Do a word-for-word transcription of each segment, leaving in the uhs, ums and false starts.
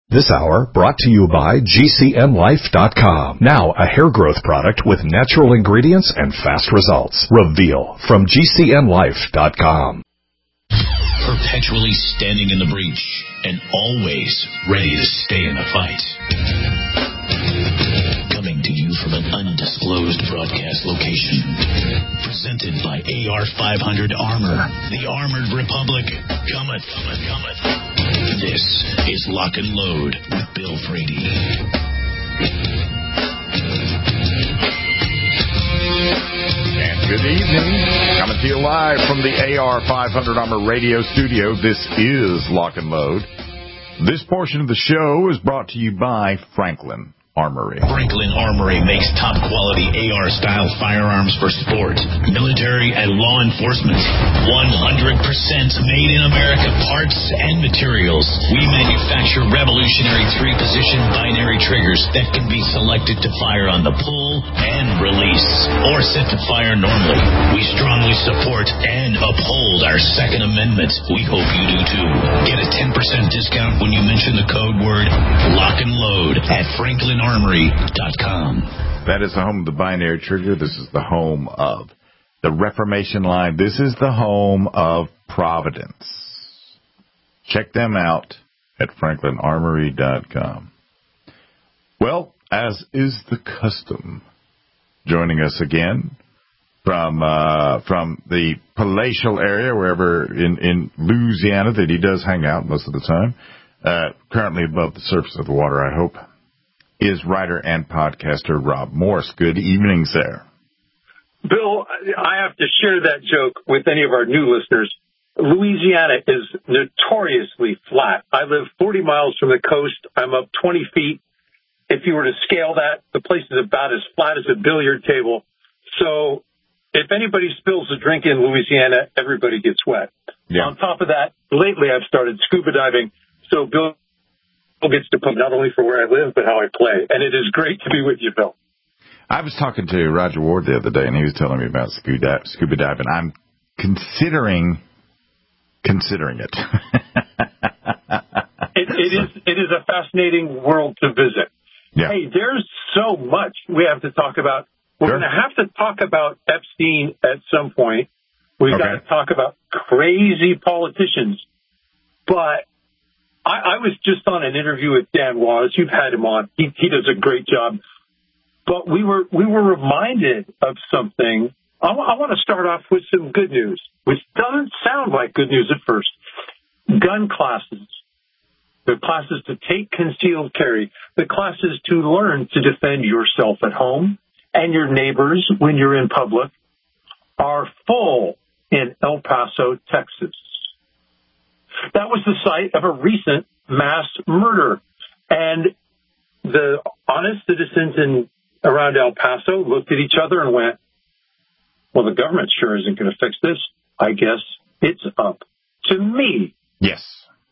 This hour brought to you by G C N Life dot com. Now a hair growth product with natural ingredients and fast results. Reveal from G C N Life dot com. Perpetually standing in the breach and always ready to stay in the fight. Coming to you from an undisclosed broadcast location. Presented by A R five hundred Armor. The Armored Republic. Cometh, cometh, cometh. This is Lock and Load with Bill Frady. And good evening. Coming to you live from the A R five hundred Armor radio studio. This is Lock and Load. This portion of the show is brought to you by Franklin Armory. Franklin Armory makes top-quality A R-style firearms for sport, military, and law enforcement. one hundred percent made in America parts and materials. We manufacture revolutionary three-position binary triggers that can be selected to fire on the pull and release, or set to fire normally. We strongly support and uphold our Second Amendment. We hope you do too. Get a ten percent discount when you mention the code word Lock and Load at Franklin Armory dot com. That is the home of the binary trigger. This is the home of the Reformation line. This is the home of Providence. Check them out at Franklin Armory dot com. Well, as is the custom, joining us again from uh, from the palatial area, wherever in, in Louisiana that he does hang out most of the time, uh, currently above the surface of the water, I hope, is writer and podcaster Rob Morse. Good evening, sir. Bill, I have to share that joke with any of our new listeners. Louisiana is notoriously flat. I live forty miles from the coast. I'm up twenty feet. If you were to scale that, the place is about as flat as a billiard table. So if anybody spills a drink in Louisiana, everybody gets wet. Yeah. On top of that, lately I've started scuba diving. So Bill gets to put not only for where I live, but how I play. And it is great to be with you, Bill. I was talking to Roger Ward the other day, and he was telling me about scuba, scuba diving. I'm considering considering it. it. It is it is a fascinating world to visit. Yeah. Hey, there's so much we have to talk about. We're sure. going to have to talk about Epstein at some point. We've okay. got to talk about crazy politicians. But I, I was just on an interview with Dan Wallace. You've had him on. He, he does a great job. But we were we were reminded of something. I, w- I want to start off with some good news, which doesn't sound like good news at first. Gun classes, the classes to take concealed carry, the classes to learn to defend yourself at home and your neighbors when you're in public, are full in El Paso, Texas. That was the site of a recent mass murder. And the honest citizens in around El Paso looked at each other and went, well, the government sure isn't going to fix this. I guess it's up to me. Yes.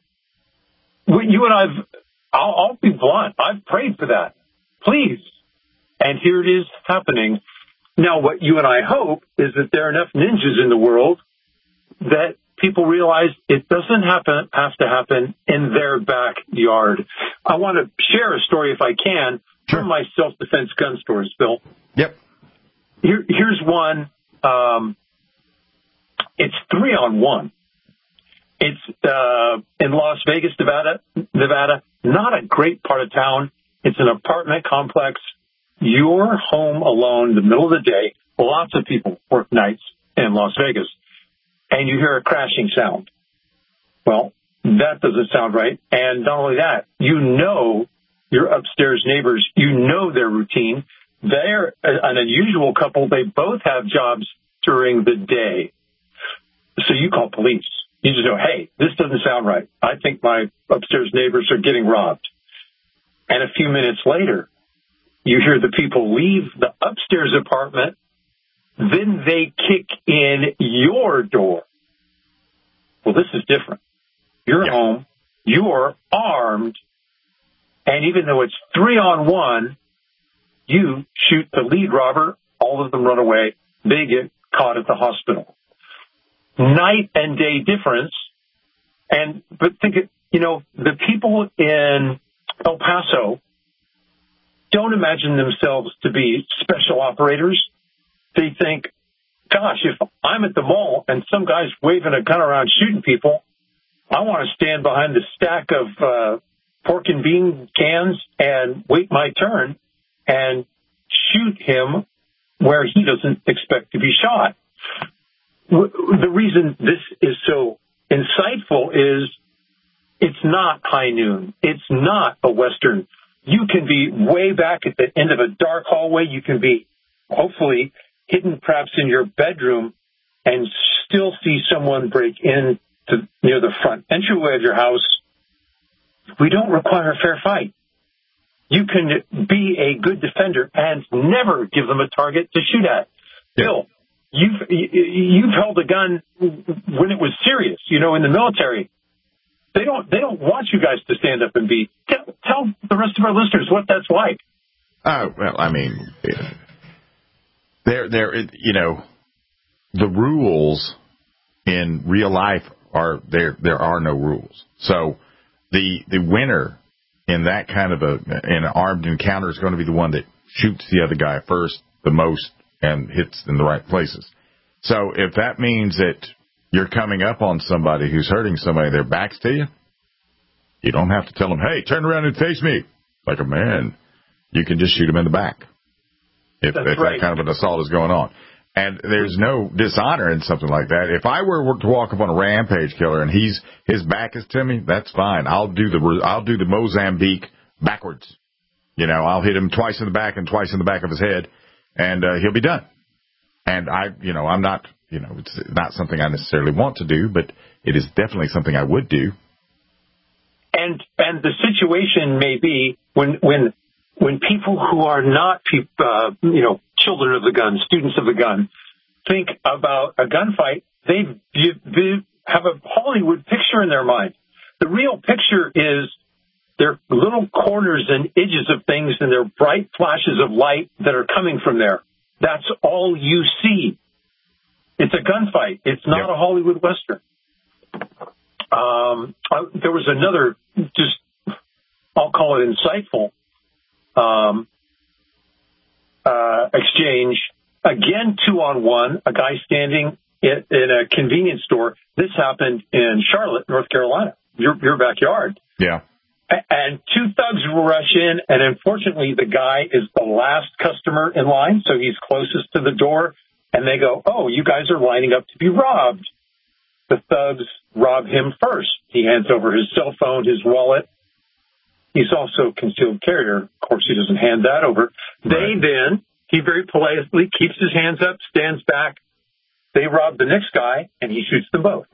Well, you and I've, I'll, I'll be blunt. I've prayed for that. Please. And here it is happening. Now, what you and I hope is that there are enough ninjas in the world that people realize it doesn't happen, have to happen in their backyard. I want to share a story, if I can, sure. from my self-defense gun stores, Bill. Yep. Here, here's one. Um, it's three on one. It's uh, in Las Vegas, Nevada. Nevada, not a great part of town. It's an apartment complex. You're home alone in the middle of the day. Lots of people work nights in Las Vegas. And you hear a crashing sound. Well, that doesn't sound right. And not only that, you know your upstairs neighbors. You know their routine. They're an unusual couple. They both have jobs during the day. So you call police. You just know, hey, this doesn't sound right. I think my upstairs neighbors are getting robbed. And a few minutes later, you hear the people leave the upstairs apartment. Then they kick in your door. Well, this is different. You're yeah. home. You're armed. And even though it's three on one, you shoot the lead robber. All of them run away. They get caught at the hospital. Night and day difference. And, but think it, you know, the people in El Paso don't imagine themselves to be special operators. They think, gosh, if I'm at the mall and some guy's waving a gun around shooting people, I want to stand behind the stack of uh, pork and bean cans and wait my turn and shoot him where he doesn't expect to be shot. The reason this is so insightful is it's not high noon. It's not a Western. You can be way back at the end of a dark hallway. You can be hopefully hidden perhaps in your bedroom and still see someone break in to near the front entryway of your house. We don't require a fair fight. You can be a good defender and never give them a target to shoot at. Yeah. Bill, you've, you've held a gun when it was serious, you know, in the military. They don't, they don't want you guys to stand up and be, tell, tell the rest of our listeners what that's like. Oh, well, I mean, there, there, you know, the rules in real life are there, there are no rules. So the, the winner in that kind of a, in an armed encounter is going to be the one that shoots the other guy first, the most, and hits in the right places. So if that means that you're coming up on somebody who's hurting somebody, their backs to you, you don't have to tell them, hey, turn around and face me like a man. You can just shoot him in the back if, if right. that kind of an assault is going on. And there's no dishonor in something like that. If I were to walk up on a rampage killer and he's his back is to me, that's fine. I'll do the I'll do the Mozambique backwards. You know, I'll hit him twice in the back and twice in the back of his head, and uh, he'll be done. And I, you know, I'm not, you know, it's not something I necessarily want to do, but it is definitely something I would do. And and the situation may be when when. When people who are not, uh, you know, children of the gun, students of the gun, think about a gunfight, they, they have a Hollywood picture in their mind. The real picture is they're little corners and edges of things, and they're bright flashes of light that are coming from there. That's all you see. It's a gunfight. It's not yep. a Hollywood Western. Um, uh, there was another, just, I'll call it insightful, Um, uh, exchange, again, two on one, a guy standing in, in a convenience store. This happened in Charlotte, North Carolina, your, your backyard. Yeah. A- and two thugs rush in, and unfortunately the guy is the last customer in line, so he's closest to the door, and they go, oh, you guys are lining up to be robbed. The thugs rob him first. He hands over his cell phone, his wallet. He's also a concealed carrier. Of course, he doesn't hand that over. Right. They then, he very politely keeps his hands up, stands back. They rob the next guy, and he shoots them both.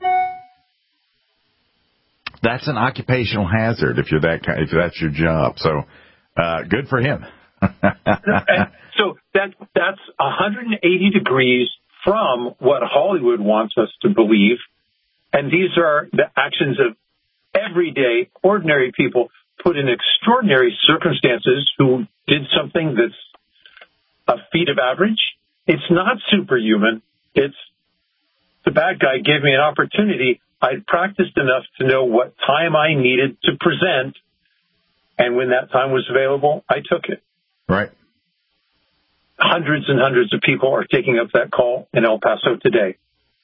That's an occupational hazard if you're that kind, if that's your job. So, uh, good for him. So that that's one hundred eighty degrees from what Hollywood wants us to believe, and these are the actions of everyday, ordinary people put in extraordinary circumstances who did something that's a feat of average. It's not superhuman. It's the bad guy gave me an opportunity. I'd practiced enough to know what time I needed to present, and when that time was available, I took it. Right. Hundreds and hundreds of people are taking up that call in El Paso today.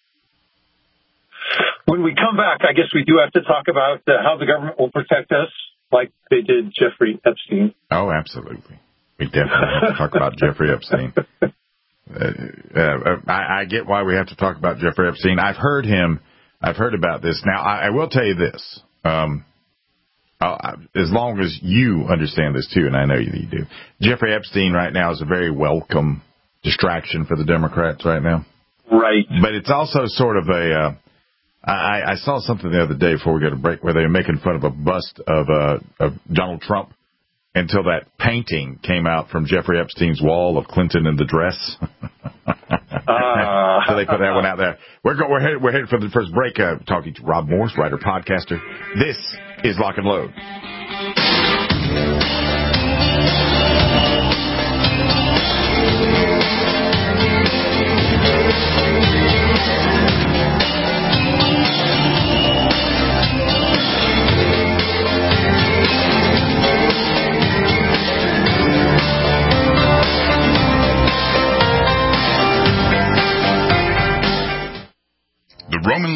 When we come back, I guess we do have to talk about uh, how the government will protect us, like they did Jeffrey Epstein. Oh, absolutely. We definitely have to talk about Jeffrey Epstein. Uh, uh, I, I get why we have to talk about Jeffrey Epstein. I've heard him. I've heard about this. Now, I, I will tell you this. Um, I, as long as you understand this, too, and I know you, you do, Jeffrey Epstein right now is a very welcome distraction for the Democrats right now. Right. But it's also sort of a... Uh, I, I saw something the other day before we go to break where they were making fun of a bust of, uh, of Donald Trump until that painting came out from Jeffrey Epstein's wall of Clinton in the dress. uh, so they put that one out there. We're go, we're headed, we're headed for the first break. Uh, talking to Rob Morse, writer, podcaster. This is Lock and Load.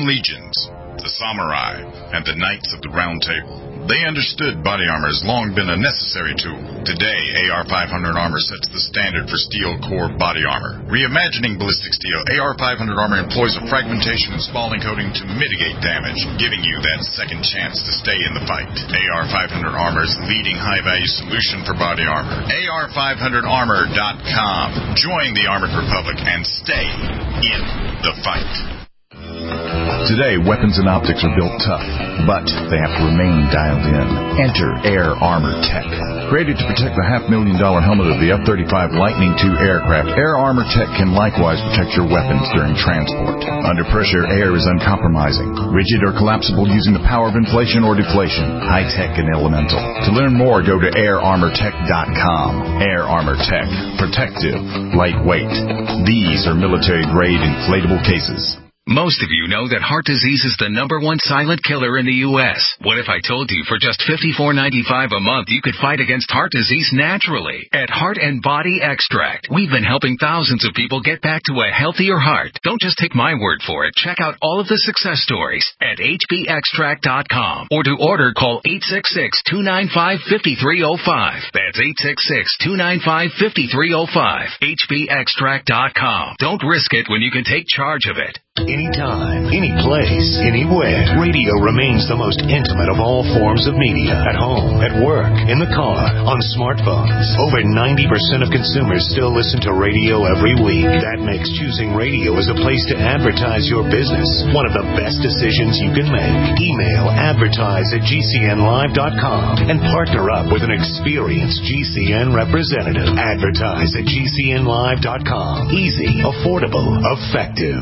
legions, the samurai, and the knights of the Round Table. They understood body armor has long been a necessary tool. Today, A R five hundred armor sets the standard for steel core body armor. Reimagining ballistic steel, A R five hundred armor employs a fragmentation and spalling coating to mitigate damage, giving you that second chance to stay in the fight. A R five hundred armor is the leading high-value solution for body armor. A R five hundred armor dot com. Join the Armored Republic and stay in the fight. Today, weapons and optics are built tough, but they have to remain dialed in. Enter Air Armor Tech. Created to protect the half-million dollar helmet of the F thirty-five Lightning two aircraft, Air Armor Tech can likewise protect your weapons during transport. Under pressure, air is uncompromising, rigid or collapsible using the power of inflation or deflation, high-tech and elemental. To learn more, go to air armor tech dot com. Air Armor Tech. Protective. Lightweight. These are military-grade inflatable cases. Most of you know that heart disease is the number one silent killer in the U S What if I told you for just fifty-four ninety-five a month you could fight against heart disease naturally? At Heart and Body Extract, we've been helping thousands of people get back to a healthier heart. Don't just take my word for it. Check out all of the success stories at h b extract dot com. Or to order, call eight six six, two nine five, five three zero five. That's eight six six, two nine five, five three zero five. h b extract dot com. Don't risk it when you can take charge of it. Anytime, any place, anywhere, radio remains the most intimate of all forms of media. At home, at work, in the car, on smartphones. Over ninety percent of consumers still listen to radio every week. That makes choosing radio as a place to advertise your business one of the best decisions you can make. Email advertise at g c n live dot com and partner up with an experienced G C N representative. Advertise at g c n live dot com. Easy, affordable, effective.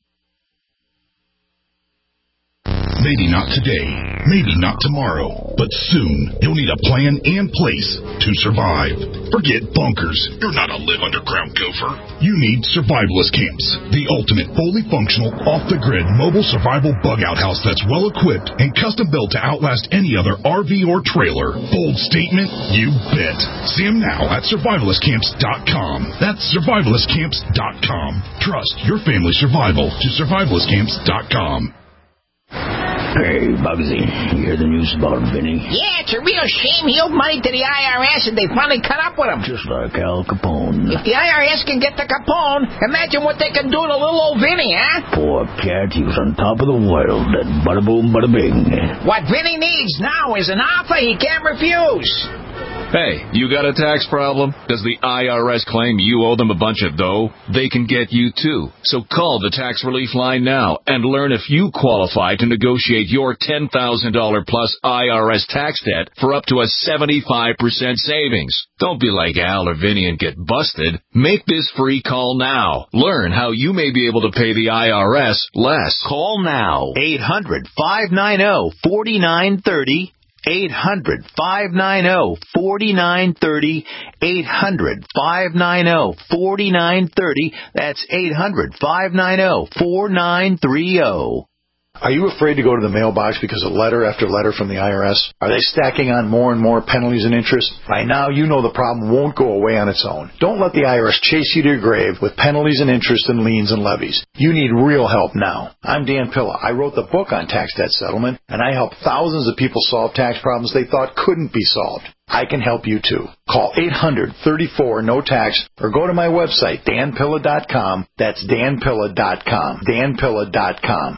Maybe not today, maybe not tomorrow, but soon you'll need a plan in place to survive. Forget bunkers. You're not a live underground gopher. You need survivalist camps, the ultimate fully functional, off-the-grid mobile survival bug-out house that's well-equipped and custom-built to outlast any other R V or trailer. Bold statement? You bet. See them now at survivalist camps dot com. That's survivalist camps dot com. Trust your family's survival to survivalist camps dot com. Hey, Bugsy, you hear the news about Vinny? Yeah, it's a real shame he owed money to the I R S and they finally cut up with him. Just like Al Capone. If the I R S can get to Capone, imagine what they can do to little old Vinny, huh? Poor cat, he was on top of the world, and bada boom, bada bing. What Vinny needs now is an offer he can't refuse. Hey, you got a tax problem? Does the I R S claim you owe them a bunch of dough? They can get you too. So call the tax relief line now and learn if you qualify to negotiate your ten thousand dollars plus I R S tax debt for up to a seventy-five percent savings. Don't be like Al or Vinny and get busted. Make this free call now. Learn how you may be able to pay the I R S less. Call now. eight hundred, five nine zero, four nine three zero. eight hundred, five nine zero, four nine three zero. eight hundred, five nine zero, four nine three zero. That's eight hundred, five nine zero, four nine three zero. Are you afraid to go to the mailbox because of letter after letter from the I R S? Are they stacking on more and more penalties and interest? By now, you know the problem won't go away on its own. Don't let the I R S chase you to your grave with penalties and interest and liens and levies. You need real help now. I'm Dan Pilla. I wrote the book on tax debt settlement, and I help thousands of people solve tax problems they thought couldn't be solved. I can help you too. Call eight hundred, thirty-four, no tax or go to my website, dan pilla dot com. That's dan pilla dot com. dan pilla dot com.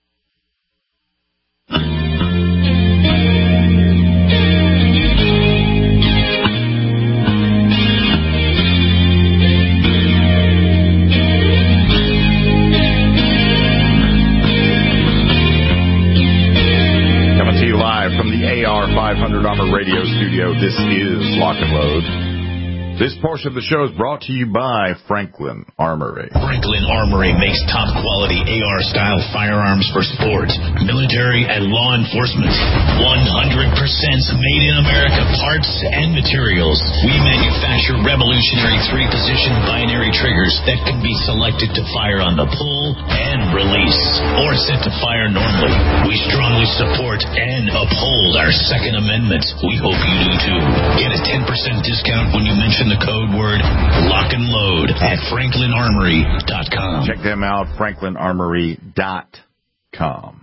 Coming to you live from the A R five hundred Armor Radio Studio, this is Lock and Load. This portion of the show is brought to you by Franklin Armory. Franklin Armory makes top-quality A R-style firearms for sport, military, and law enforcement. one hundred percent made in America parts and materials. We manufacture revolutionary three-position binary triggers that can be selected to fire on the pull and release, or set to fire normally. We strongly support and uphold our Second Amendment. We hope you do too. Get a ten percent discount when you mention the code word Lock and Load at franklin armory dot com. Check them out, franklin armory dot com.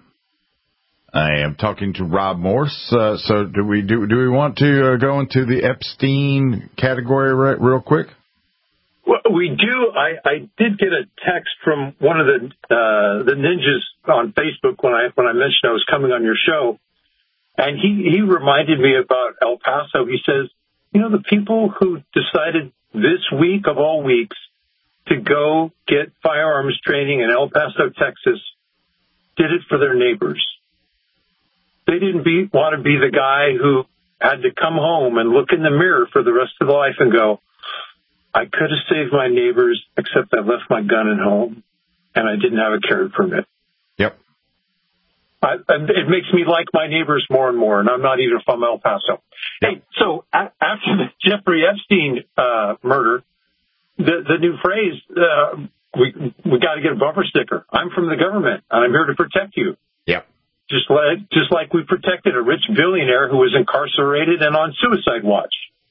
I am talking to Rob Morse. Uh, so do we do do we want to uh, go into the Epstein category right, real quick? Well, we do. I, I did get a text from one of the uh, the ninjas on Facebook when I when I mentioned I was coming on your show, and he, he reminded me about El Paso. He says, you know, the people who decided this week of all weeks to go get firearms training in El Paso, Texas, did it for their neighbors. They didn't be, want to be the guy who had to come home and look in the mirror for the rest of their life and go, I could have saved my neighbors, except I left my gun at home and I didn't have a carry permit. Yep. I, it makes me like my neighbors more and more, and I'm not even from El Paso. Yep. Hey, so a- after the Jeffrey Epstein uh, murder, the, the new phrase, uh, we we got to get a bumper sticker. I'm from the government, and I'm here to protect you. Yep. Just like, just like we protected a rich billionaire who was incarcerated and on suicide watch.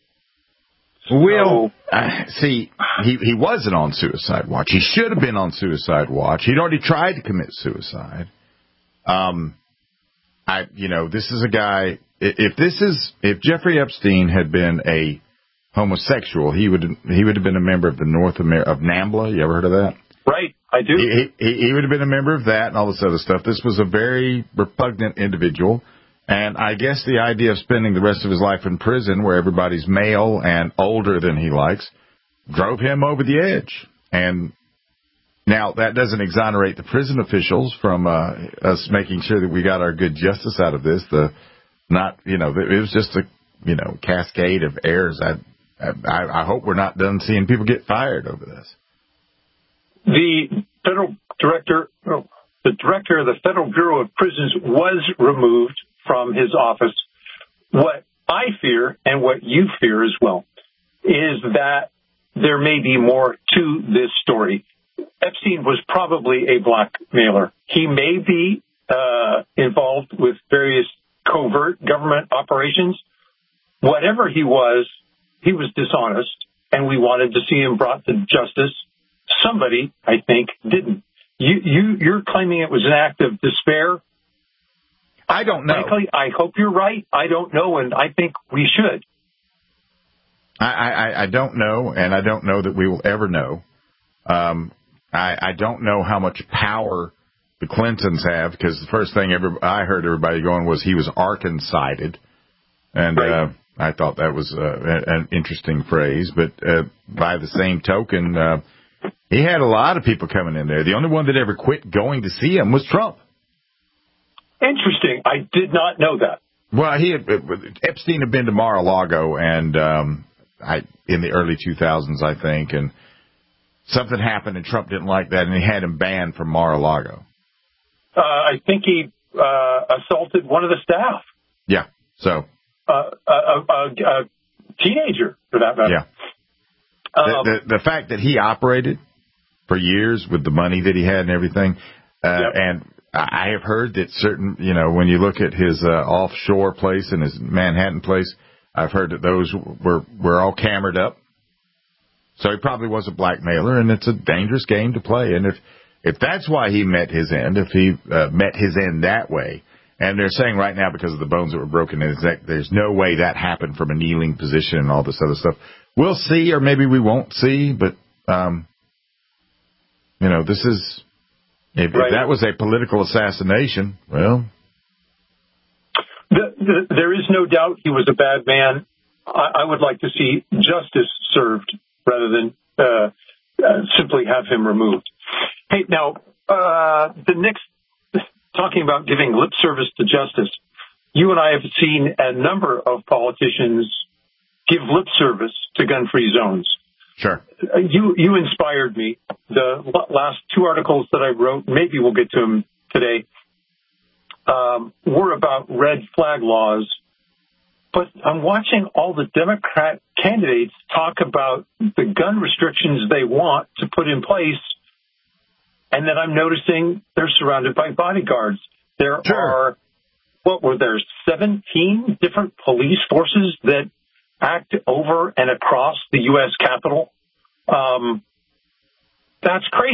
Well, uh, see, he he wasn't on suicide watch. He should have been on suicide watch. He'd already tried to commit suicide. Um, I, you know, this is a guy. If this is, if Jeffrey Epstein had been a homosexual, he would he would have been a member of the North America of NAMBLA. You ever heard of that? Right, I do. He, he, he would have been a member of that and all this other stuff. This was a very repugnant individual. And I guess the idea of spending the rest of his life in prison where everybody's male and older than he likes drove him over the edge. And now that doesn't exonerate the prison officials from uh, us making sure that we got our good justice out of this. The not, you know, it was just a, you know, cascade of errors. I, I, I hope we're not done seeing people get fired over this. The federal director, the director of the Federal Bureau of Prisons was removed from his office. What I fear, and what you fear as well, is that there may be more to this story. Epstein was probably a blackmailer. He may be uh, involved with various covert government operations. Whatever he was, he was dishonest, and we wanted to see him brought to justice. Somebody, I think, didn't. You, you, you're claiming it was an act of despair. I don't know. Frankly, I hope you're right. I don't know, and I think we should. I, I, I don't know, and I don't know that we will ever know. Um, I, I don't know how much power the Clintons have, because the first thing every, I heard everybody going was he was Arkansided, and right. uh, I thought that was uh, an interesting phrase. But uh, by the same token, uh, he had a lot of people coming in there. The only one that ever quit going to see him was Trump. Interesting. I did not know that. Well, he had, Epstein had been to Mar-a-Lago and um, I in the early two thousands, I think, and something happened and Trump didn't like that, and he had him banned from Mar-a-Lago. Uh, I think he uh, assaulted one of the staff. Yeah. So. Uh, a, a, a teenager, for that matter. Yeah. Um, the, the, the fact that he operated for years with the money that he had and everything, uh, yep. and I have heard that certain, you know, when you look at his uh, offshore place and his Manhattan place, I've heard that those were, were all cambered up. So he probably was a blackmailer, and it's a dangerous game to play. And if if that's why he met his end, if he uh, met his end that way, and they're saying right now because of the bones that were broken in his neck, there's no way that happened from a kneeling position and all this other stuff. We'll see, or maybe we won't see, but, um, you know, this is... If, right. if that was a political assassination, well... The, the, there is no doubt he was a bad man. I, I would like to see justice served rather than uh, uh, simply have him removed. Hey, now, uh, the next... Talking about giving lip service to justice, you and I have seen a number of politicians give lip service to gun-free zones. Sure. You you inspired me. The last two articles that I wrote, maybe we'll get to them today, um, were about red flag laws. But I'm watching all the Democrat candidates talk about the gun restrictions they want to put in place, and then I'm noticing they're surrounded by bodyguards. There sure. are, what were there, seventeen different police forces that act over and across the U S Capitol. Um, that's crazy.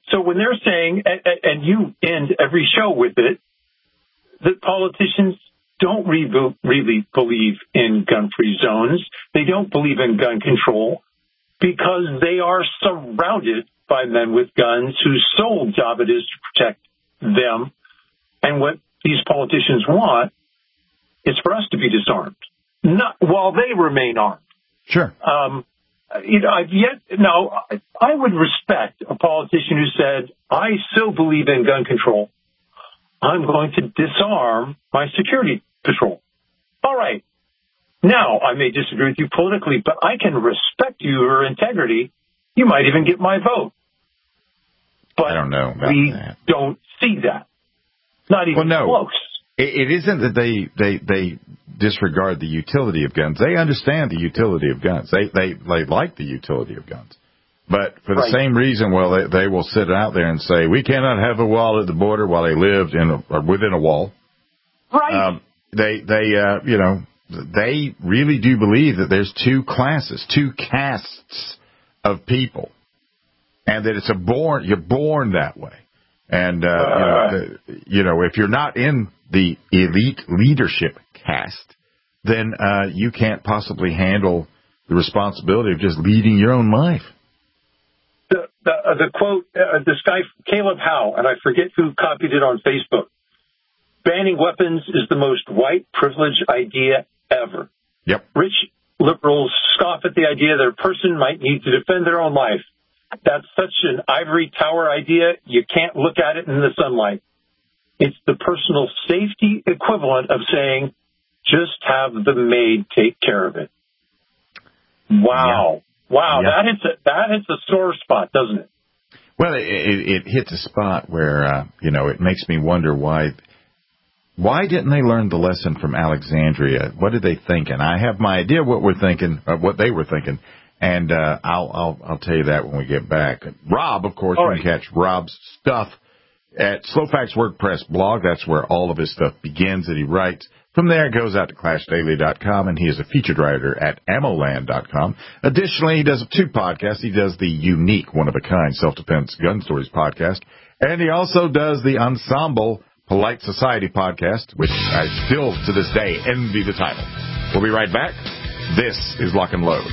So when they're saying, and, and you end every show with it, that politicians don't re- really believe in gun-free zones. They don't believe in gun control because they are surrounded by men with guns whose sole job it is to protect them. And what these politicians want is for us to be disarmed, not while they remain armed. Sure. Um, you know, I've yet, no, I, I would respect a politician who said, I so believe in gun control, I'm going to disarm my security patrol. All right. Now, I may disagree with you politically, but I can respect your integrity. You might even get my vote. But I don't know about we that. don't see that. Not even well, no. close. It, it isn't that they, they, they disregard the utility of guns. They understand the utility of guns. They, they, they like the utility of guns. But for the right. same reason, well, they, they will sit out there and say, we cannot have a wall at the border while they lived in a, or within a wall. Right. Um, they, they, uh, you know, they really do believe that there's two classes, two castes of people, and that it's a born, you're born that way. And, uh, uh, you, know, the, you know, if you're not in the elite leadership caste, then uh, you can't possibly handle the responsibility of just leading your own life. The, the, uh, the quote, uh, this guy, Caleb Howe, and I forget who copied it on Facebook, banning weapons is the most white privilege idea ever. Yep. Rich liberals scoff at the idea that a person might need to defend their own life. That's such an ivory tower idea, you can't look at it in the sunlight. It's the personal safety equivalent of saying, just have the maid take care of it. Wow. Yeah. Wow, yeah. that hits a, that hits a sore spot, doesn't it? Well, it, it, it hits a spot where, uh, you know, it makes me wonder why why didn't they learn the lesson from Alexandria? What did they think? And I have my idea what we're thinking, uh, what they were thinking. And uh, I'll, I'll I'll tell you that when we get back. Rob, of course, all you can right. catch Rob's stuff at Slowfax WordPress blog. That's where all of his stuff begins that he writes. From there, it goes out to clash daily dot com, and he is a featured writer at ammo land dot com. Additionally, he does two podcasts. He does the unique, one-of-a-kind Self-Defense Gun Stories podcast, and he also does the Ensemble Polite Society podcast, which I still, to this day, envy the title. We'll be right back. This is Lock and Load.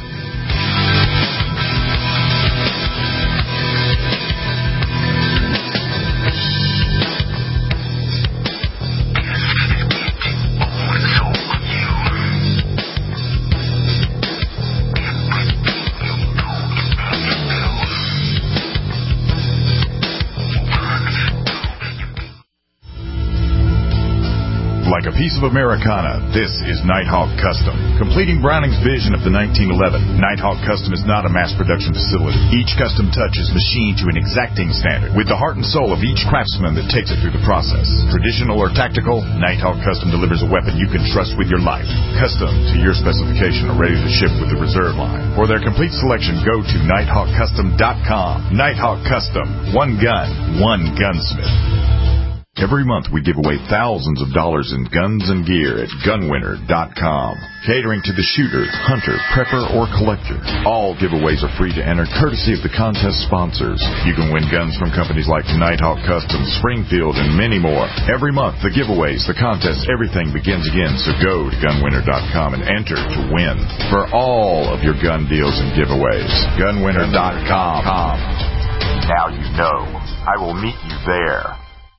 Like a piece of Americana, this is Nighthawk Custom. Completing Browning's vision of the nineteen eleven, Nighthawk Custom is not a mass production facility. Each custom touch is machined to an exacting standard, with the heart and soul of each craftsman that takes it through the process. Traditional or tactical, Nighthawk Custom delivers a weapon you can trust with your life. Custom to your specification or ready to ship with the reserve line. For their complete selection, go to nighthawk custom dot com. Nighthawk Custom. One gun, one gunsmith. Every month we give away thousands of dollars in guns and gear at gun winner dot com. Catering to the shooter, hunter, prepper, or collector. All giveaways are free to enter, courtesy of the contest sponsors. You can win guns from companies like Nighthawk Custom, Springfield, and many more. Every month, the giveaways, the contests, everything begins again. So go to gun winner dot com and enter to win for all of your gun deals and giveaways. gun winner dot com. Now you know. I will meet you there.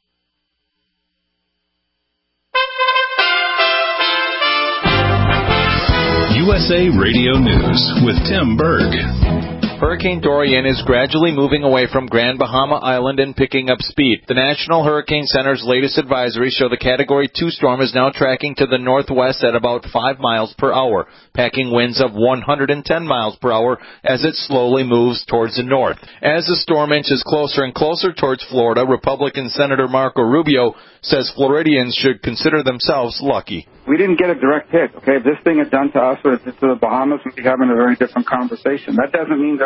U S A Radio News with Tim Berg. Hurricane Dorian is gradually moving away from Grand Bahama Island and picking up speed. The National Hurricane Center's latest advisories show the Category two storm is now tracking to the northwest at about five miles per hour, packing winds of one hundred ten miles per hour as it slowly moves towards the north. As the storm inches closer and closer towards Florida, Republican Senator Marco Rubio says Floridians should consider themselves lucky. We didn't get a direct hit, okay? If this thing had done to us or to the Bahamas, we'd be having a very different conversation. That doesn't mean they're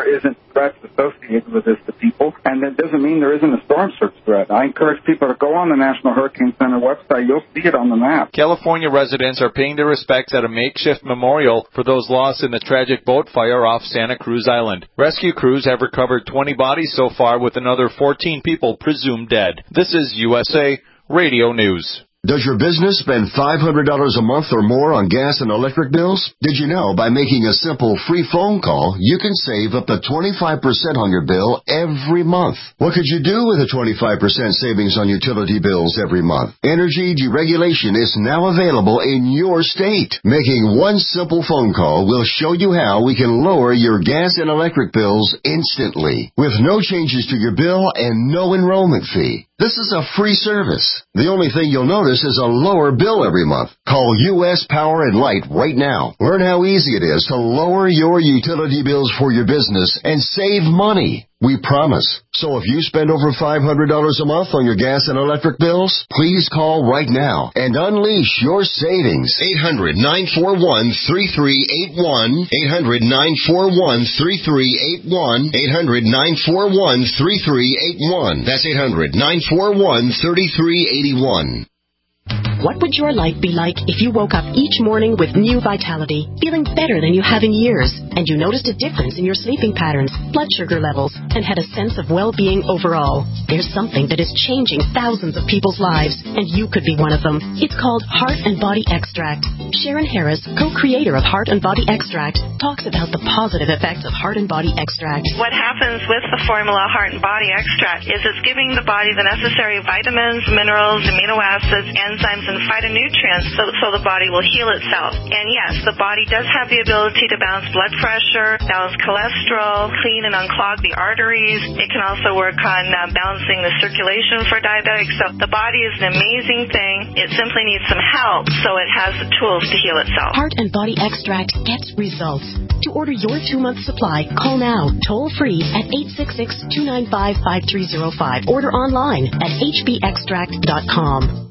there isn't threats associated with this to people, and that doesn't mean there isn't a storm surge threat. I encourage people to go on the National Hurricane Center website. You'll see it on the map. California residents are paying their respects at a makeshift memorial for those lost in the tragic boat fire off Santa Cruz Island. Rescue crews have recovered twenty bodies so far, with another fourteen people presumed dead. This is U S A Radio News. Does your business spend five hundred dollars a month or more on gas and electric bills? Did you know by making a simple free phone call, you can save up to twenty-five percent on your bill every month? What could you do with a twenty-five percent savings on utility bills every month? Energy deregulation is now available in your state. Making one simple phone call will show you how we can lower your gas and electric bills instantly, with no changes to your bill and no enrollment fee. This is a free service. The only thing you'll notice is a lower bill every month. Call U S Power and Light right now. Learn how easy it is to lower your utility bills for your business and save money. We promise. So if you spend over five hundred dollars a month on your gas and electric bills, please call right now and unleash your savings. eight hundred, nine four one, three three eight one. eight hundred, nine four one, three three eight one. eight hundred, nine four one, three three eight one. That's eight hundred, nine four one, three three eight one. What would your life be like if you woke up each morning with new vitality, feeling better than you have in years, and you noticed a difference in your sleeping patterns, blood sugar levels, and had a sense of well-being overall? There's something that is changing thousands of people's lives, and you could be one of them. It's called Heart and Body Extract. Sharon Harris, co-creator of Heart and Body Extract, talks about the positive effects of Heart and Body Extract. What happens with the formula Heart and Body Extract is it's giving the body the necessary vitamins, minerals, amino acids, enzymes, and phytonutrients so, so the body will heal itself. And yes, the body does have the ability to balance blood pressure, balance cholesterol, clean and unclog the arteries. It can also work on uh, balancing the circulation for diabetics. So the body is an amazing thing. It simply needs some help so it has the tools to heal itself. Heart and Body Extract gets results. To order your two-month supply, call now, toll-free at eight six six, two nine five, five three zero five. Order online at h b extract dot com.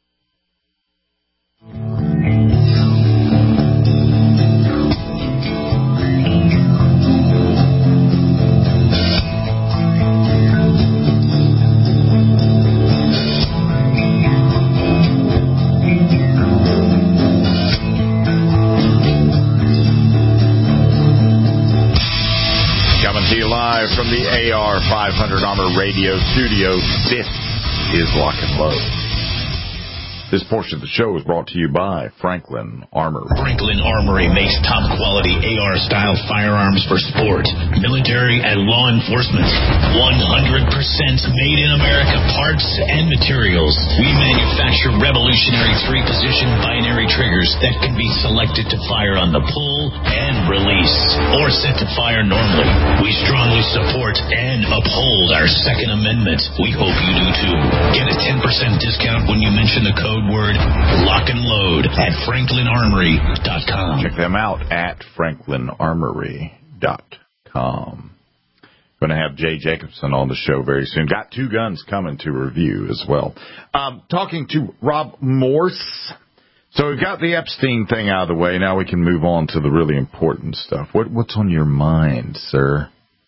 From the A R five hundred Armor Radio Studio, this is Lock and Load. This portion of the show is brought to you by Franklin Armory. Franklin Armory makes top-quality A R-style firearms for sport, military, and law enforcement. one hundred percent made in America parts and materials. We manufacture revolutionary three-position binary triggers that can be selected to fire on the pull and release, or set to fire normally. We strongly support and uphold our Second Amendment. We hope you do too. Get a ten percent discount when you mention the code word Lock and Load at franklin armory dot com. Check them out at franklin armory dot com. Going to have Jay Jacobson on the show very soon. Got two guns coming to review as well. Um, talking to Rob Morse. So we've got the Epstein thing out of the way. Now we can move on to the really important stuff. What, what's on your mind, sir?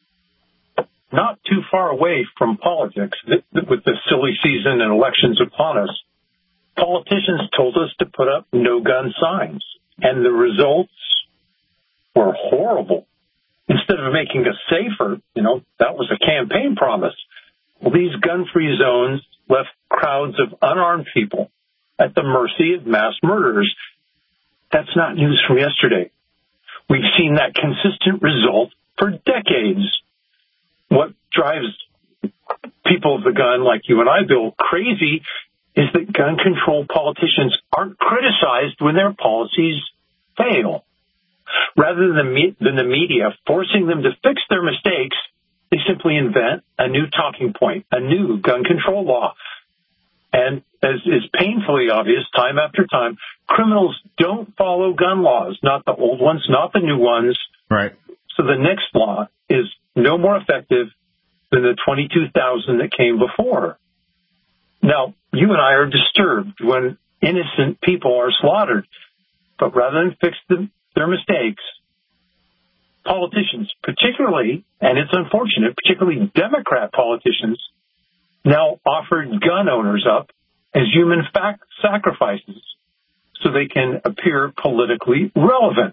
Not too far away from politics, with the silly season and elections upon us, politicians told us to put up no-gun signs, and the results were horrible. Instead of making us safer, you know, that was a campaign promise. Well, these gun-free zones left crowds of unarmed people at the mercy of mass murderers. That's not news from yesterday. We've seen that consistent result for decades. What drives people of the gun like you and I, Bill, crazy is that gun control politicians aren't criticized when their policies fail. Rather than the, than the media forcing them to fix their mistakes, they simply invent a new talking point, a new gun control law. And as is painfully obvious time after time, criminals don't follow gun laws, not the old ones, not the new ones. Right. So the next law is no more effective than the twenty-two thousand that came before. Now, you and I are disturbed when innocent people are slaughtered, but rather than fix the, their mistakes, politicians, particularly, and it's unfortunate, particularly Democrat politicians, now offer gun owners up as human fact sacrifices so they can appear politically relevant.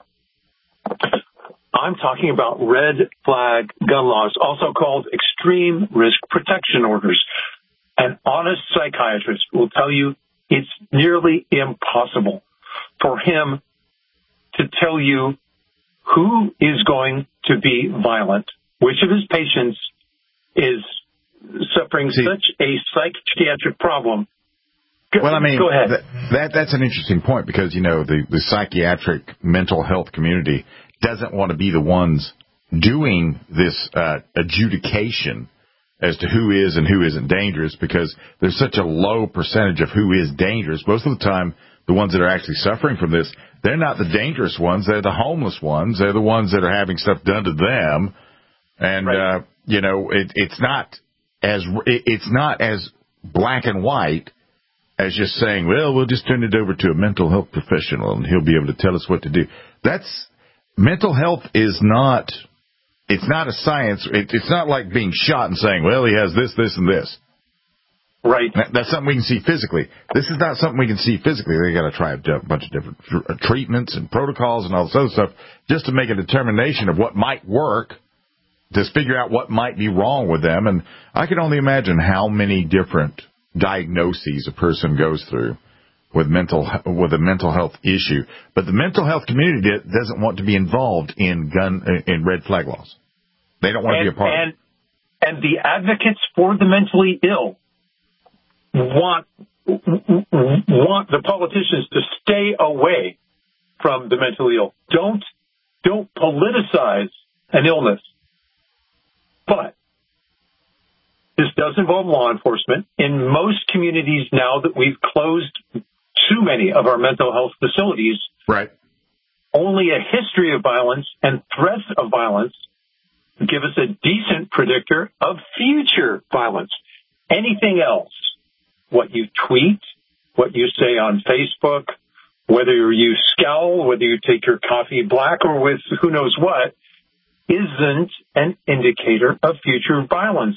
I'm talking about red flag gun laws, also called extreme risk protection orders. An honest psychiatrist will tell you it's nearly impossible for him to tell you who is going to be violent, which of his patients is suffering See, such a psychiatric problem. Go, well, I mean, go ahead. That, that, that's an interesting point because, you know, the, the psychiatric mental health community doesn't want to be the ones doing this uh, adjudication as to who is and who isn't dangerous because there's such a low percentage of who is dangerous. Most of the time, the ones that are actually suffering from this, they're not the dangerous ones. They're the homeless ones. They're the ones that are having stuff done to them. And, right. uh, you know, it, it's not as it, it's not as black and white as just saying, well, we'll just turn it over to a mental health professional and he'll be able to tell us what to do. That's mental health is not, it's not a science. It, it's not like being shot and saying, well, he has this, this, and this. Right. That, that's something we can see physically. This is not something we can see physically. They got to try a bunch of different tr- treatments and protocols and all this other stuff just to make a determination of what might work, to figure out what might be wrong with them. And I can only imagine how many different diagnoses a person goes through with mental with a mental health issue. But the mental health community doesn't want to be involved in gun in red flag laws. They don't want and, to be a part and, of it. And the advocates for the mentally ill want want the politicians to stay away from the mentally ill. Don't don't politicize an illness. But this does involve law enforcement. In most communities now that we've closed too many of our mental health facilities, right, only a history of violence and threats of violence give us a decent predictor of future violence. Anything else, what you tweet, what you say on Facebook, whether you scowl, whether you take your coffee black or with who knows what, isn't an indicator of future violence.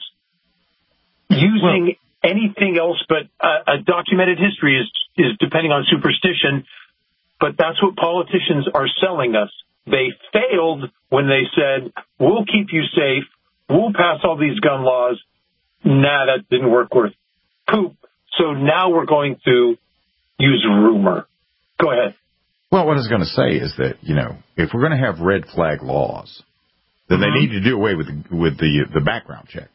Using well, anything else but a, a documented history is, is depending on superstition, but that's what politicians are selling us. They failed when they said, we'll keep you safe, we'll pass all these gun laws. Nah, that didn't work worth poop. So now we're going to use rumor. Go ahead. Well, what I was going to say is that, you know, if we're going to have red flag laws, then mm-hmm. they need to do away with the, with the the background check.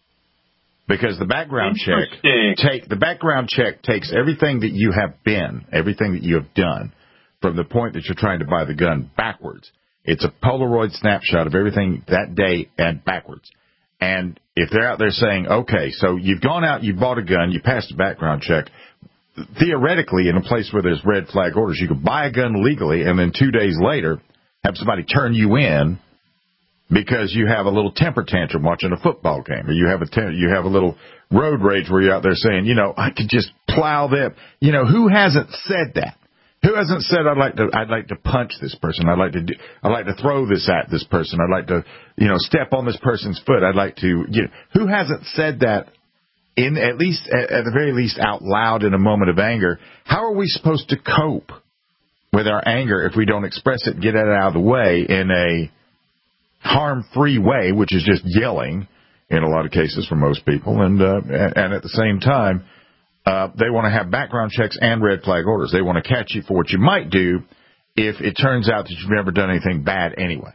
Because the background check take the background check takes everything that you have been, everything that you have done from the point that you're trying to buy the gun backwards. It's a Polaroid snapshot of everything that day and backwards. And if they're out there saying, okay, so you've gone out, you bought a gun, you passed a background check, theoretically, in a place where there's red flag orders, you could buy a gun legally and then two days later have somebody turn you in because you have a little temper tantrum watching a football game, or you have a ten- you have a little road rage where you're out there saying, you know, I could just plow them. You know, who hasn't said that? Who hasn't said I'd like to I'd like to punch this person? I'd like to do, I'd like to throw this at this person. I'd like to, you know, step on this person's foot. I'd like to, you know, who hasn't said that in at least at, at the very least out loud in a moment of anger? How are we supposed to cope with our anger if we don't express it, get it out of the way in a harm-free way, which is just yelling in a lot of cases for most people, and uh, and at the same time, uh, they want to have background checks and red flag orders. They want to catch you for what you might do if it turns out that you've never done anything bad anyway.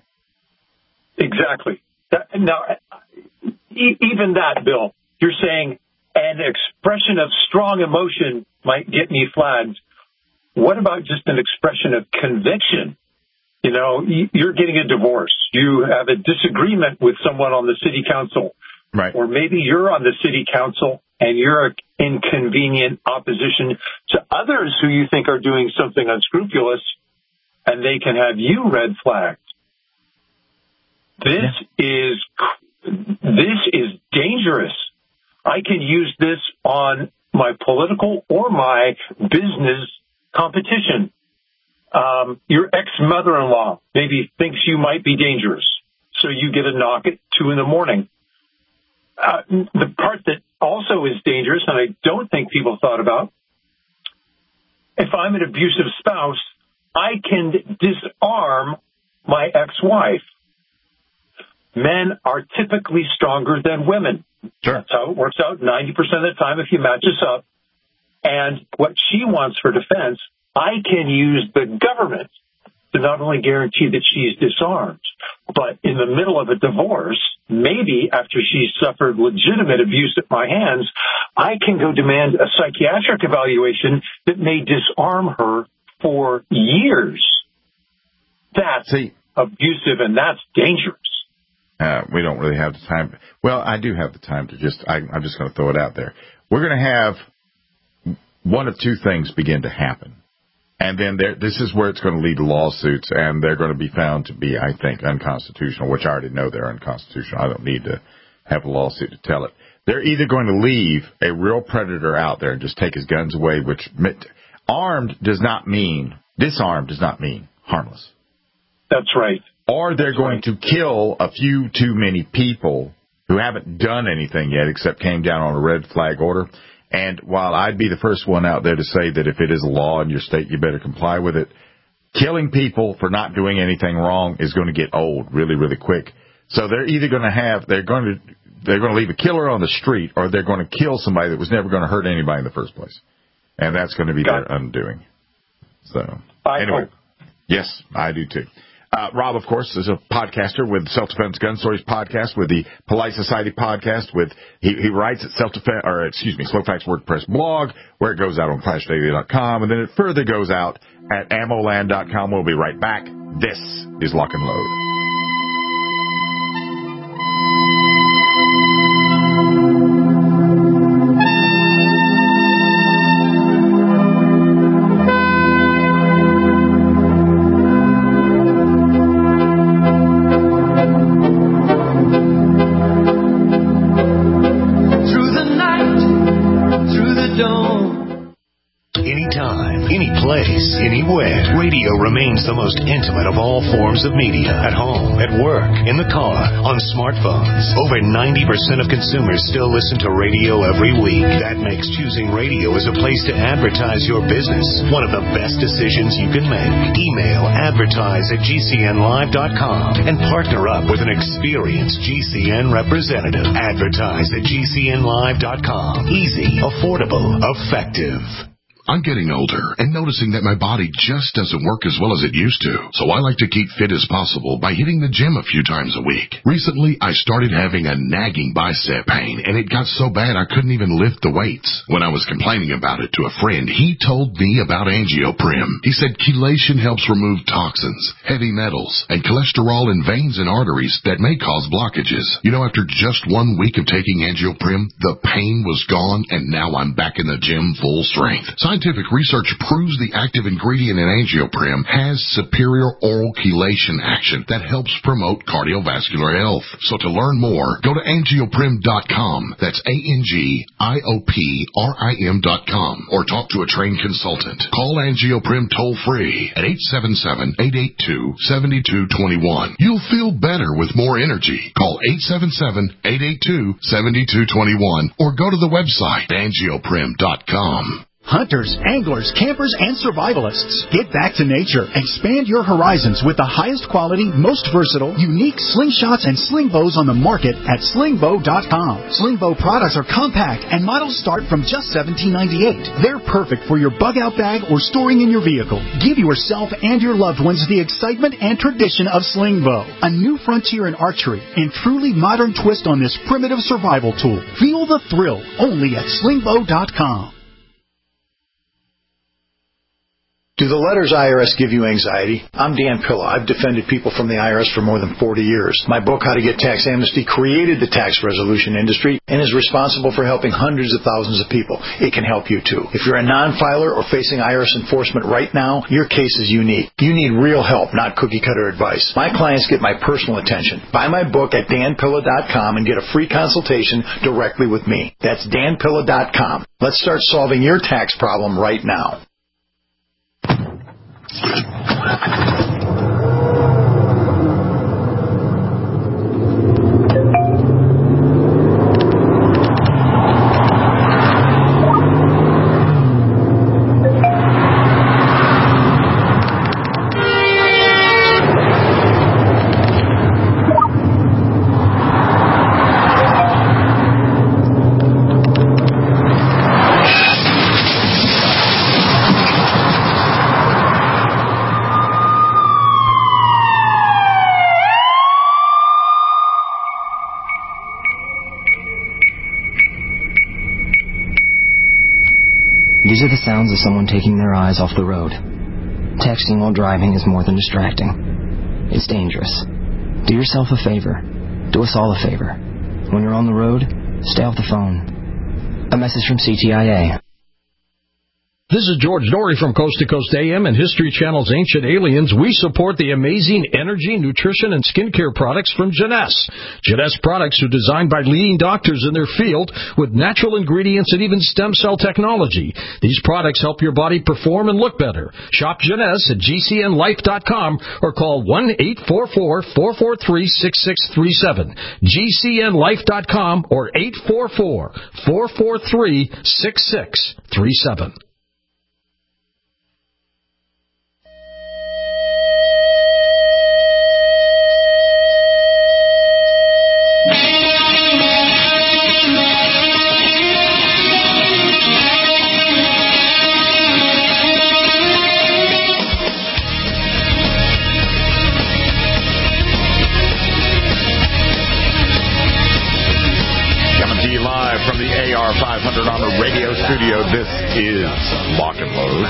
Exactly. That, now, e- even that, Bill, you're saying an expression of strong emotion might get me flagged. What about just an expression of conviction? You know, you're getting a divorce. You have a disagreement with someone on the city council. Right. Or maybe you're on the city council and you're in convenient opposition to others who you think are doing something unscrupulous, and they can have you red flagged. This yeah. is this is dangerous. I can use this on my political or my business competition. Um, your ex-mother-in-law maybe thinks you might be dangerous. so you get a knock at two in the morning. Uh, the part that also is dangerous, and I don't think people thought about, if I'm an abusive spouse, I can disarm my ex-wife. Men are typically stronger than women. Sure. That's how it works out ninety percent of the time if you match us up. And what she wants for defense, I can use the government to not only guarantee that she's disarmed, but in the middle of a divorce, maybe after she's suffered legitimate abuse at my hands, I can go demand a psychiatric evaluation that may disarm her for years. That's See, abusive, and that's dangerous. Uh, we don't really have the time. Well, I do have the time to just, I, I'm just going to throw it out there. We're going to have one of two things begin to happen. And then there, this is where it's going to lead to lawsuits, and they're going to be found to be, I think, unconstitutional, which I already know they're unconstitutional. I don't need to have a lawsuit to tell it. They're either going to leave a real predator out there and just take his guns away, which armed does not mean, disarmed does not mean harmless. That's right. Or they're going to kill a few too many people who haven't done anything yet except came down on a red flag order. And while I'd be the first one out there to say that if it is a law in your state, you better comply with it, killing people for not doing anything wrong is going to get old really, really quick. So they're either going to have, they're going to, they're going to leave a killer on the street, or they're going to kill somebody that was never going to hurt anybody in the first place. And that's going to be Got their it. undoing. So, I anyway. hope. Yes, I do too. Uh, Rob, of course, is a podcaster with Self-Defense Gun Stories podcast, with the Polite Society podcast. With he, he writes at Self-Defense, or excuse me, Slow Facts WordPress blog, where it goes out on Flash Daily dot com, and then it further goes out at ammo land dot com. We'll be right back. This is Lock and Load. Radio remains the most intimate of all forms of media. At home, at work, in the car, on smartphones. Over ninety percent of consumers still listen to radio every week. That makes choosing radio as a place to advertise your business one of the best decisions you can make. Email advertise at G C N live dot com and partner up with an experienced G C N representative. Advertise at G C N live dot com. Easy, affordable, effective. I'm getting older and noticing that my body just doesn't work as well as it used to. So I like to keep fit as possible by hitting the gym a few times a week. Recently, I started having a nagging bicep pain, and it got so bad I couldn't even lift the weights. When I was complaining about it to a friend, he told me about AngioPrim. He said chelation helps remove toxins, heavy metals, and cholesterol in veins and arteries that may cause blockages. You know, after just one week of taking AngioPrim, the pain was gone, and now I'm back in the gym full strength. Scientific research proves the active ingredient in AngioPrim has superior oral chelation action that helps promote cardiovascular health. So to learn more, go to angioprim dot com. That's A N G I O P R I M dot com. Or talk to a trained consultant. Call AngioPrim toll-free at eight seven seven, eight eight two, seven two two one. You'll feel better with more energy. Call eight seven seven, eight eight two, seven two two one or go to the website angioprim dot com. Hunters, anglers, campers, and survivalists. Get back to nature. Expand your horizons with the highest quality, most versatile, unique slingshots and sling bows on the market at sling bow dot com. Sling bow products are compact and models start from just seventeen ninety-eight. They're perfect for your bug-out bag or storing in your vehicle. Give yourself and your loved ones the excitement and tradition of sling bow. A new frontier in archery and truly modern twist on this primitive survival tool. Feel the thrill only at sling bow dot com. Do the letters I R S give you anxiety? I'm Dan Pilla. I've defended people from the I R S for more than forty years. My book, How to Get Tax Amnesty, created the tax resolution industry and is responsible for helping hundreds of thousands of people. It can help you, too. If you're a non-filer or facing I R S enforcement right now, your case is unique. You need real help, not cookie-cutter advice. My clients get my personal attention. Buy my book at dan pilla dot com and get a free consultation directly with me. That's dan pilla dot com. Let's start solving your tax problem right now. These are the sounds of someone taking their eyes off the road. Texting while driving is more than distracting. It's dangerous. Do yourself a favor. Do us all a favor. When you're on the road, stay off the phone. A message from C T I A. This is George Norrie from Coast to Coast A M and History Channel's Ancient Aliens. We support the amazing energy, nutrition, and skincare products from Jeunesse. Jeunesse products are designed by leading doctors in their field with natural ingredients and even stem cell technology. These products help your body perform and look better. Shop Jeunesse at G C N life dot com or call one eight four four, four four three, six six three seven. G C N life dot com or eight four four, four four three, six six three seven. five hundred on the radio studio. This is Lock and Load.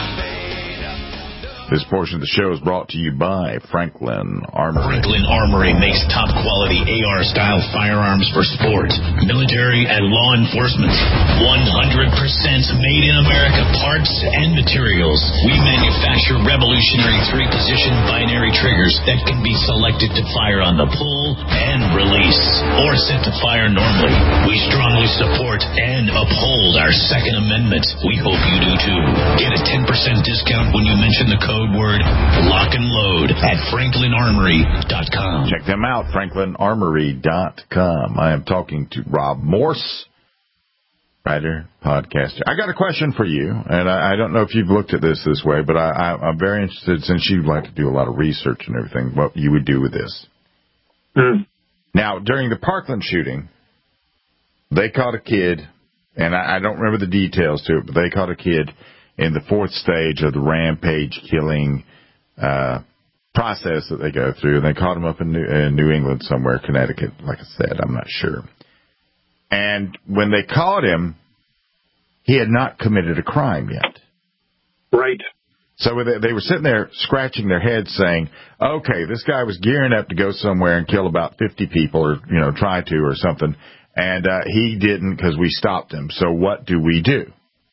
This portion of the show is brought to you by Franklin Armory. Franklin Armory makes top-quality A R-style firearms for sport, military, and law enforcement. one hundred percent made in America parts and materials. We manufacture revolutionary three-position binary triggers that can be selected to fire on the pull and release, or set to fire normally. We strongly support and uphold our Second Amendment. We hope you do too. Get a ten percent discount when you mention the code word Lock and Load at franklin armory dot com. Check them out, franklin armory dot com. I am talking to Rob Morse, writer, podcaster. I got a question for you, and I, I don't know if you've looked at this this way, but I, I, I'm very interested, since you like to do a lot of research and everything, what you would do with this. Mm. Now, during the Parkland shooting, they caught a kid, and I, I don't remember the details to it, but they caught a kid in the fourth stage of the rampage killing uh, process that they go through. And they caught him up in New, in New England somewhere, Connecticut, like I said, I'm not sure. And when they caught him, he had not committed a crime yet. Right. So they, they were sitting there scratching their heads saying, okay, this guy was gearing up to go somewhere and kill about fifty people, or, you know, try to or something. And uh, he didn't because we stopped him. So what do we do?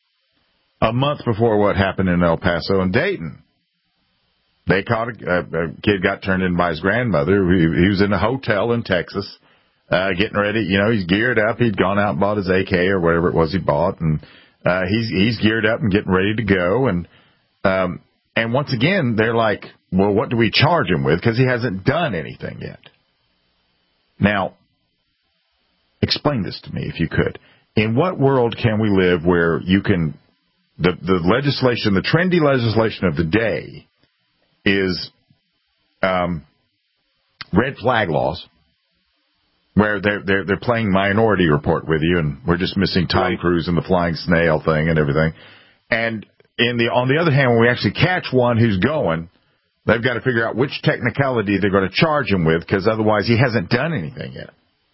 A month before what happened in El Paso and Dayton, they caught a, a, a kid got turned in by his grandmother. He, he was in a hotel in Texas, uh, getting ready. You know, he's geared up. He'd gone out and bought his A K or whatever it was he bought, and uh, he's he's geared up and getting ready to go. And um, and once again, they're like, well, what do we charge him with? Because he hasn't done anything yet. Now, explain this to me if you could. In what world can we live where you can The, the legislation, the trendy legislation of the day is um, red flag laws, where they're, they're, they're playing Minority Report with you, and we're just missing Tom right. Cruise and the flying snail thing and everything. And in the on the other hand, when we actually catch one who's going, they've got to figure out which technicality they're going to charge him with, because otherwise he hasn't done anything yet.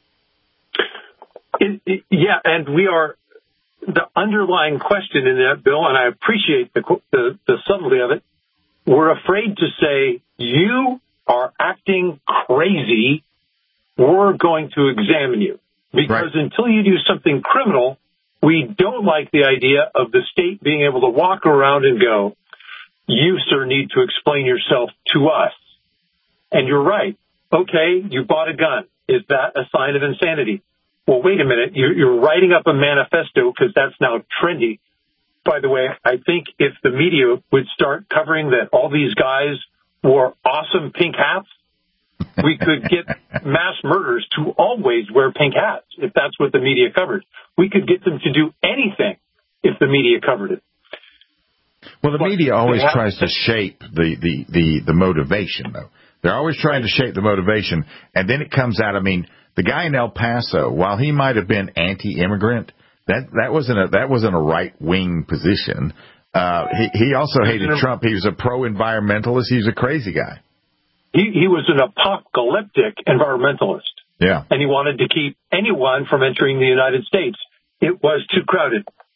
It, it, yeah, and we are... The underlying question in that, Bill, and I appreciate the, the the subtlety of it, we're afraid to say, you are acting crazy, we're going to examine you. Because right. until you do something criminal, we don't like the idea of the state being able to walk around and go, you, sir, need to explain yourself to us. And you're right. Okay, you bought a gun. Is that a sign of insanity? Well, wait a minute. You're, you're writing up a manifesto because that's now trendy. By the way, I think if the media would start covering that all these guys wore awesome pink hats, we could get mass murderers to always wear pink hats if that's what the media covered. We could get them to do anything if the media covered it. Well, the but media always tries to shape the, the, the, the motivation, though. They're always trying to shape the motivation, and then it comes out, I mean, the guy in El Paso, while he might have been anti-immigrant, that that wasn't a that wasn't a right-wing position. Uh, he he also hated Trump. He was a pro-environmentalist. He was a crazy guy. He he was an apocalyptic environmentalist. Yeah, and he wanted to keep anyone from entering the United States. It was too crowded.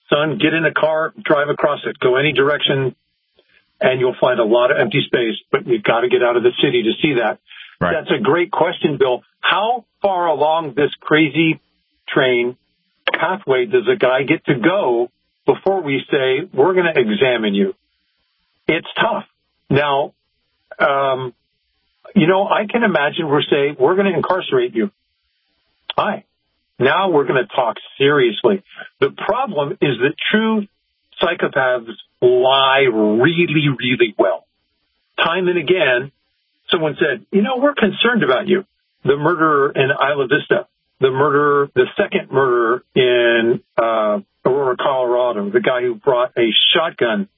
son, get in a car, drive across it, go any direction, and you'll find a lot of empty space, but you've got to get out of the city to see that. Right. That's a great question, Bill. How far along this crazy train pathway does a guy get to go before we say, we're going to examine you? It's tough. Now, um, you know, I can imagine we're saying, we're going to incarcerate you. Hi. Now we're going to talk seriously. The problem is that true psychopaths lie really, really well. Time and again, someone said, you know, we're concerned about you. The murderer in Isla Vista, the murderer, the second murderer in uh, Aurora, Colorado, the guy who brought a shotgun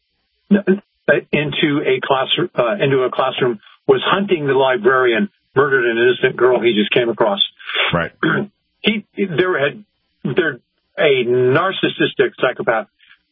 into a class uh, into a classroom, was hunting the librarian, murdered an innocent girl he just came across. Right. he there had there a narcissistic psychopath.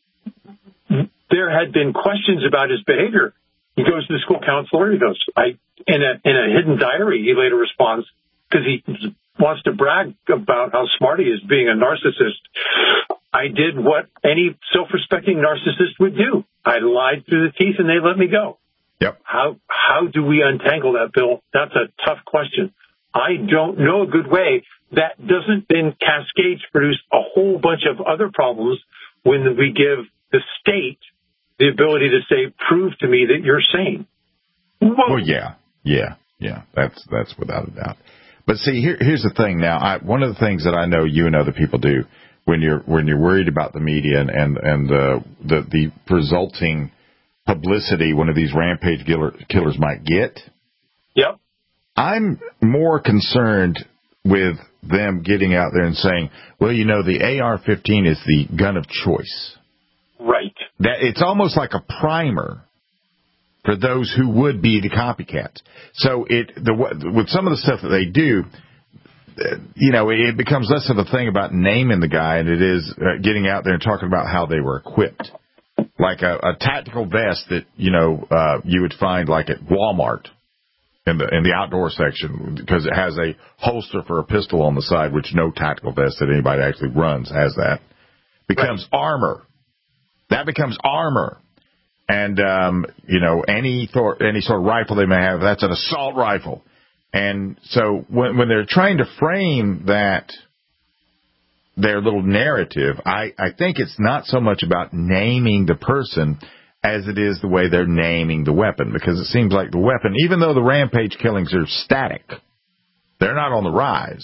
There had been questions about his behavior. He goes to the school counselor. He goes, I in a in a hidden diary. He later responds because he wants to brag about how smart he is, being a narcissist. I did what any self-respecting narcissist would do. I lied through the teeth, and they let me go. Yep. How how do we untangle that, Bill? That's a tough question. I don't know a good way. That doesn't then cascade to produce a whole bunch of other problems when we give the state the ability to say, prove to me that you're sane. Whoa. Well, yeah, yeah, yeah. That's that's without a doubt. But see, here, here's the thing. Now, I, one of the things that I know you and other people do when you're when you're worried about the media and and, and uh, the the resulting publicity one of these rampage killer, killers might get. Yep. I'm more concerned with them getting out there and saying, well, you know, the A R fifteen is the gun of choice. Right. That it's almost like a primer for those who would be the copycats. So it the with some of the stuff that they do, you know, it becomes less of a thing about naming the guy and it is uh, getting out there and talking about how they were equipped. Like a, a tactical vest that, you know, uh, you would find like at Walmart in the in the outdoor section because it has a holster for a pistol on the side, which no tactical vest that anybody actually runs has that. Becomes right. Armor. That becomes armor. And, um, you know, any, th- any sort of rifle they may have, that's an assault rifle. And so when, when they're trying to frame that, their little narrative, I, I think it's not so much about naming the person as it is the way they're naming the weapon. Because it seems like the weapon, even though the rampage killings are static, they're not on the rise.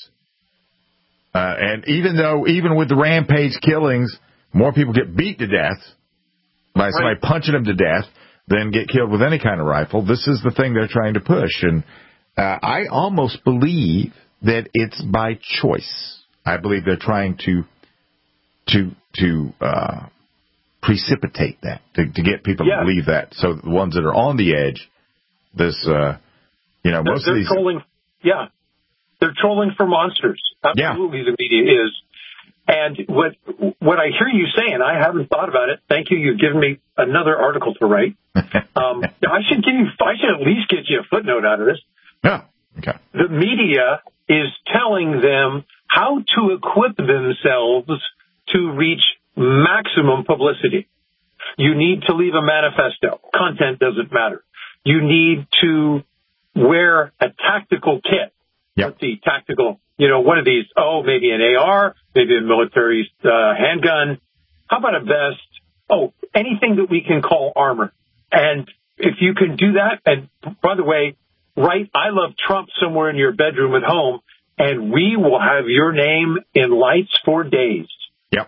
Uh, and even though, even with the rampage killings, more people get beat to death by somebody right. punching them to death than get killed with any kind of rifle. This is the thing they're trying to push. And uh, I almost believe that it's by choice. I believe they're trying to to to uh, precipitate that, to, to get people yeah. to believe that. So the ones that are on the edge, this, uh, you know, they're, most they're of these... trolling, yeah. They're trolling for monsters. Absolutely, yeah. The media is. And what what I hear you saying, I haven't thought about it. Thank you. You've given me another article to write. um, I should give you. I should at least get you a footnote out of this. Yeah. Okay. The media is telling them how to equip themselves to reach maximum publicity. You need to leave a manifesto. Content doesn't matter. You need to wear a tactical kit. Yep. Let's see, tactical, you know, one of these, oh, maybe an A R, maybe a military uh, handgun. How about a vest? Oh, anything that we can call armor. And if you can do that, and by the way, write I love Trump somewhere in your bedroom at home, and we will have your name in lights for days. Yep.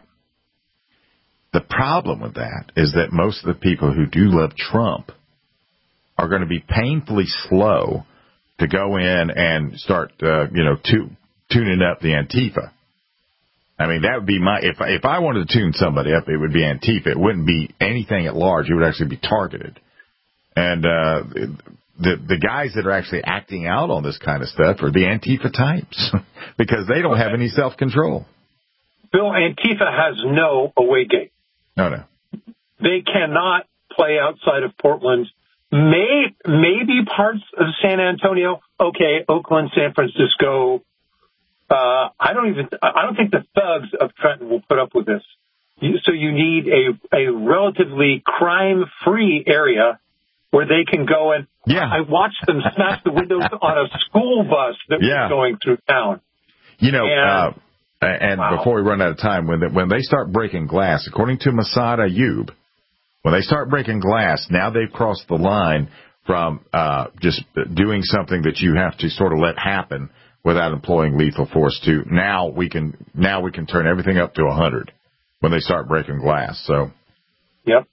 The problem with that is that most of the people who do love Trump are going to be painfully slow to go in and start, uh, you know, tu- tuning up the Antifa. I mean, that would be my, if, if I wanted to tune somebody up, it would be Antifa. It wouldn't be anything at large. It would actually be targeted. And, uh, The the guys that are actually acting out on this kind of stuff are the Antifa types because they don't okay. have any self-control. Bill, Antifa has no away gate. No, no. They cannot play outside of Portland. May, maybe parts of San Antonio. Okay, Oakland, San Francisco. Uh, I don't even. I don't think the thugs of Trenton will put up with this. You, so you need a, a relatively crime-free area where they can go and yeah. I watched them smash the windows on a school bus that yeah. was going through town. You know, and, uh, and wow. before we run out of time, when they, when they start breaking glass, according to Mossad Ayub, when they start breaking glass, now they've crossed the line from uh, just doing something that you have to sort of let happen without employing lethal force to now we can now we can turn everything up to a hundred when they start breaking glass. So, yep.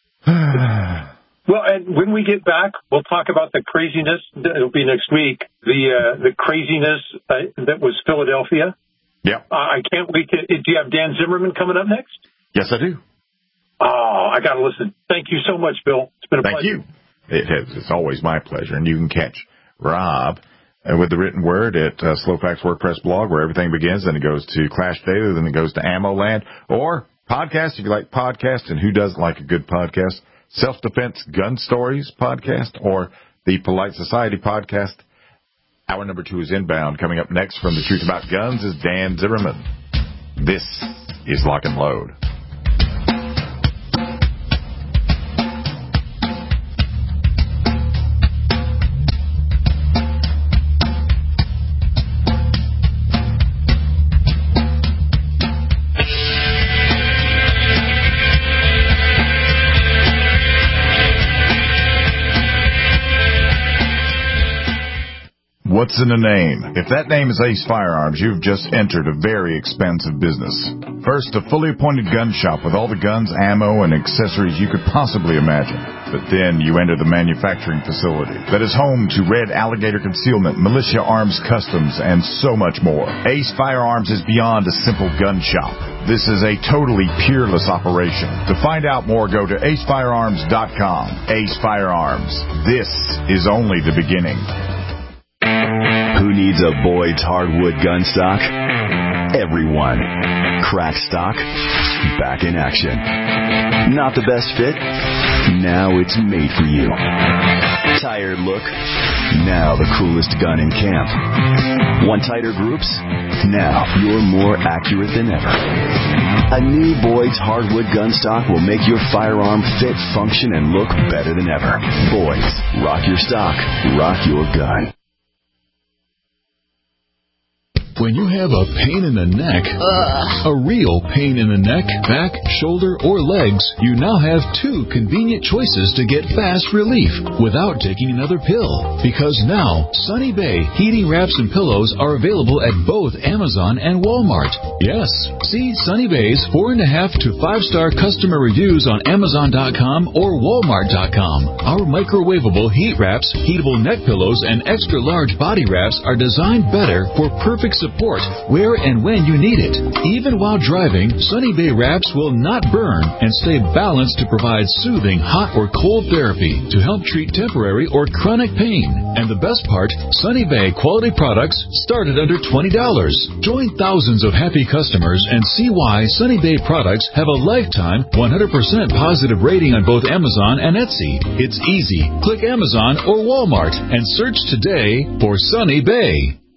Well, and when we get back, we'll talk about the craziness. It'll be next week. The uh, the craziness uh, that was Philadelphia. Yeah. Uh, I can't wait to. Do you have Dan Zimmerman coming up next? Yes, I do. Oh, I got to listen. Thank you so much, Bill. It's been a Thank pleasure. you. It has, it's always my pleasure. And you can catch Rob uh, with the written word at uh, Slowfax WordPress blog, where everything begins. Then it goes to Clash Daily. Then it goes to Ammo Land. Or podcast, if you like podcasts. And who doesn't like a good podcast? Self-Defense Gun Stories podcast or the Polite Society podcast. Hour number two is inbound. Coming up next from The Truth About Guns is Dan Zimmerman. This is Lock and Load. What's in a name? If that name is Ace Firearms, you've just entered a very expensive business. First, a fully appointed gun shop with all the guns, ammo, and accessories you could possibly imagine. But then you enter the manufacturing facility that is home to Red Alligator Concealment, Militia Arms Customs, and so much more. Ace Firearms is beyond a simple gun shop. This is a totally peerless operation. To find out more, go to ace firearms dot com. Ace Firearms. This is only the beginning. Who needs a Boyd's hardwood gun stock? Everyone. Crack stock, back in action. Not the best fit? Now it's made for you. Tired look? Now the coolest gun in camp. Want tighter groups? Now you're more accurate than ever. A new Boyd's hardwood gun stock will make your firearm fit, function, and look better than ever. Boyd's. Rock your stock. Rock your gun. When you have a pain in the neck, Ugh. a real pain in the neck, back, shoulder, or legs, you now have two convenient choices to get fast relief without taking another pill. Because now, Sunny Bay heating wraps and pillows are available at both Amazon and Walmart. Yes, see Sunny Bay's four and a half to five star customer reviews on Amazon dot com or Walmart dot com. Our microwavable heat wraps, heatable neck pillows, and extra large body wraps are designed better for perfect support. Support where and when you need it. Even while driving, Sunny Bay wraps will not burn and stay balanced to provide soothing hot or cold therapy to help treat temporary or chronic pain. And the best part, Sunny Bay quality products start at under twenty dollars. Join thousands of happy customers and see why Sunny Bay products have a lifetime one hundred percent positive rating on both Amazon and Etsy. It's easy. Click Amazon or Walmart and search today for Sunny Bay.